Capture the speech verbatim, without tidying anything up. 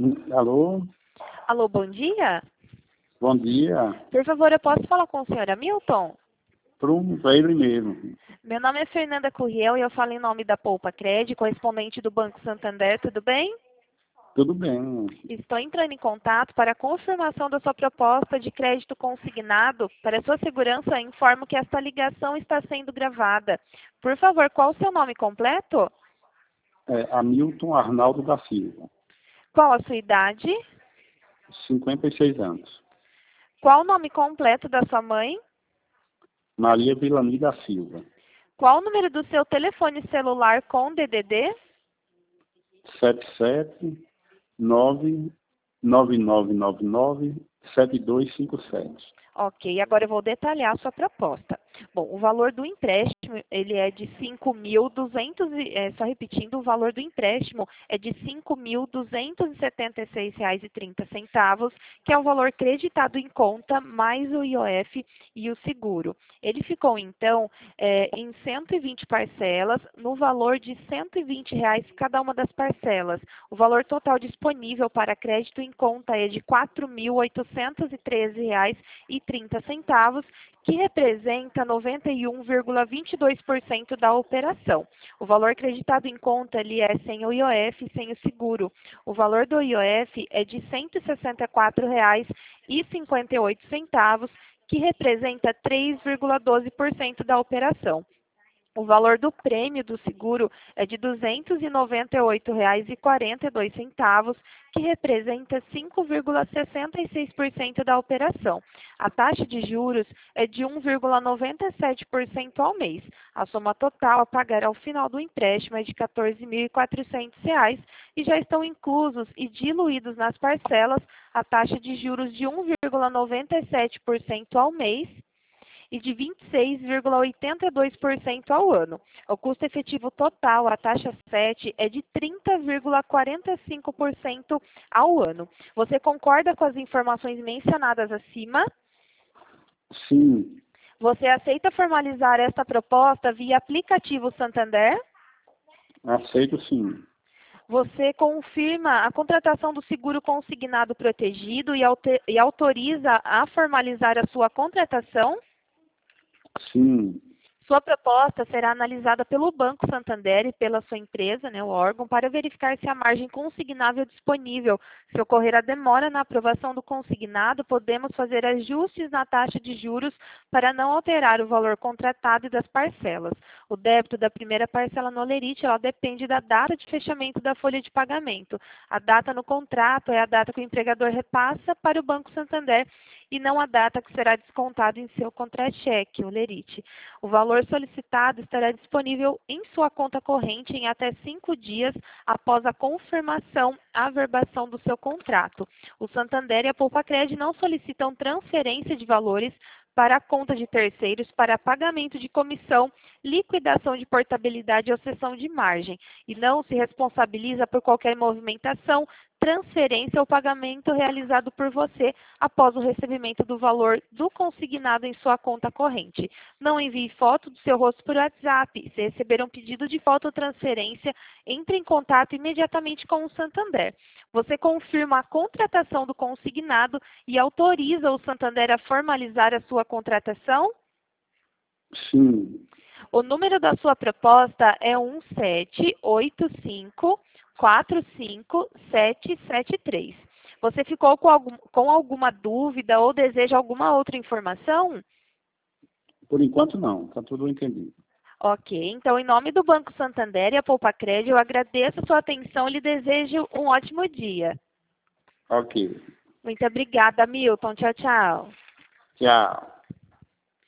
Alô? Alô, bom dia? Bom dia. Por favor, eu posso falar com o senhor Hamilton? Pronto, é ele mesmo. Meu nome é Fernanda Curriel e eu falo em nome da Poupa Cred, correspondente do Banco Santander, tudo bem? Tudo bem. Estou entrando em contato para a confirmação da sua proposta de crédito consignado. Para sua segurança, informo que esta ligação está sendo gravada. Por favor, qual o seu nome completo? É Hamilton Arnaldo da Silva, Qual a sua idade? cinquenta e seis anos. Qual o nome completo da sua mãe? Maria Vilani da Silva, Qual o número do seu telefone celular com D D D? sete sete nove nove nove nove nove sete dois cinco sete. Ok, agora eu vou detalhar a sua proposta. Bom, o valor do empréstimo, ele é de cinco mil e duzentos, é, só repetindo, o valor do empréstimo é de cinco mil duzentos e setenta e seis reais e trinta centavos, que é o valor creditado em conta, mais o I O F e o seguro. Ele ficou, então, é, em cento e vinte parcelas, no valor de cento e vinte reais cada uma das parcelas. O valor total disponível para crédito em conta é de quatro mil oitocentos e treze reais e trinta centavos, que representa noventa e um vírgula vinte e dois por cento da operação. O valor creditado em conta ele é sem o I O F e sem o seguro. O valor do I O F é de cento e sessenta e quatro reais e cinquenta e oito centavos, que representa três vírgula doze por cento da operação. O valor do prêmio do seguro é de duzentos e noventa e oito reais e quarenta e dois centavos, que representa cinco vírgula sessenta e seis por cento da operação. A taxa de juros é de um vírgula noventa e sete por cento ao mês. A soma total a pagar ao final do empréstimo é de quatorze mil e quatrocentos reais e já estão inclusos e diluídos nas parcelas a taxa de juros de um vírgula noventa e sete por cento ao mês e de vinte e seis vírgula oitenta e dois por cento ao ano. O custo efetivo total, a taxa sete, é de trinta vírgula quarenta e cinco por cento ao ano. Você concorda com as informações mencionadas acima? Sim, Você aceita formalizar esta proposta via aplicativo Santander? aceito sim. Você confirma a contratação do seguro consignado protegido e, autor- e autoriza a formalizar a sua contratação? Sim, Sua proposta será analisada pelo Banco Santander e pela sua empresa, né, o órgão, para verificar se a margem consignável é disponível. Se ocorrer a demora na aprovação do consignado, podemos fazer ajustes na taxa de juros para não alterar o valor contratado e das parcelas. O débito da primeira parcela no Olerite, ela depende da data de fechamento da folha de pagamento. A data no contrato é a data que o empregador repassa para o Banco Santander e não a data que será descontado em seu contra-cheque, o Olerite. O valor solicitado estará disponível em sua conta corrente em até cinco dias após a confirmação, a averbação do seu contrato. O Santander e a Poupa-Cred não solicitam transferência de valores para a conta de terceiros para pagamento de comissão, liquidação de portabilidade ou cessão de margem, e não se responsabiliza por qualquer movimentação, transferência ou pagamento realizado por você após o recebimento do valor do consignado em sua conta corrente. Não envie foto do seu rosto por WhatsApp. Se receber um pedido de foto ou transferência, entre em contato imediatamente com o Santander. Você confirma a contratação do consignado e autoriza o Santander a formalizar a sua contratação? sim. O número da sua proposta é um sete oito cinco quatro cinco sete sete três. Você ficou com, algum, com alguma dúvida ou deseja alguma outra informação? Por enquanto não, está tudo entendido. Ok, então em nome do Banco Santander e a Poupa-Cred, eu agradeço a sua atenção e lhe desejo um ótimo dia. Ok. Muito obrigada, Milton. Tchau, tchau. Tchau.